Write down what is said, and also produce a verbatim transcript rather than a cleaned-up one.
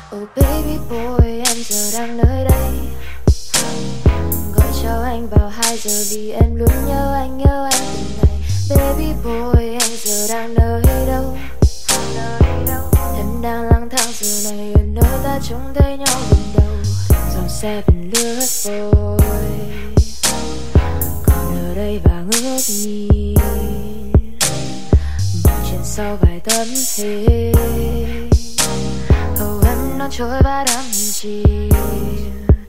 Oh baby boy, em giờ đang nơi đây. Gọi cho anh vào hai giờ vì em luôn nhớ anh, nhớ anh từng ngày. Baby boy, em giờ đang nơi đâu? Em đang lang thang giờ này ở nơi ta trông thấy nhau lần đầu. Dòng xe vẫn lướt vội, còn ở đây và ngước nhìn mong trên sau vài tấm hình. Oh em nói trôi và đắm chìm